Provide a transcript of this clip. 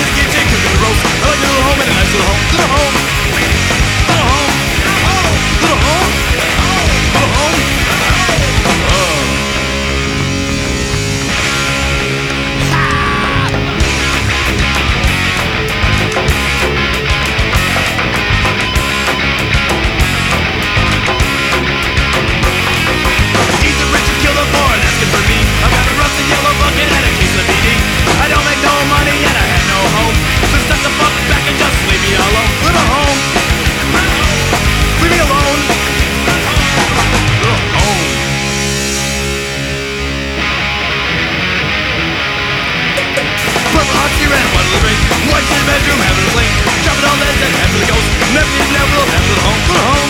the kitchen, cooking the roast. I like a little home and a nice little home. Little home. Little home. Little home. Little home. Eat the rich and kill the poor and asking for me. I've got a rusty yellow bucket and a case of BD. I don't make no money and I have no home. So step the fuck back and just leave me alone. Little home. Leave me alone. Little home. Purple hockey red, one little ring. White in the bedroom, have a little fling. Drop it all dead, then have a little ghost. Never will have a little home. Little home.